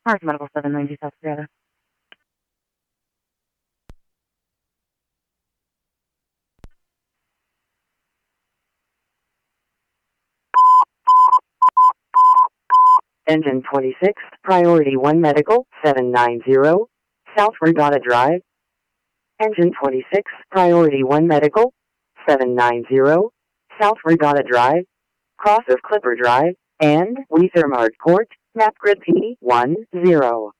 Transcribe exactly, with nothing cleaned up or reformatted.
Mars Medical seven ninety South Together. Engine twenty-six, Priority one Medical, seven ninety, South Regatta Drive. Engine twenty-six, Priority one Medical, seven ninety, South Regatta Drive, cross of Clipper Drive, and Weathermart Court, Map Grid P one zero.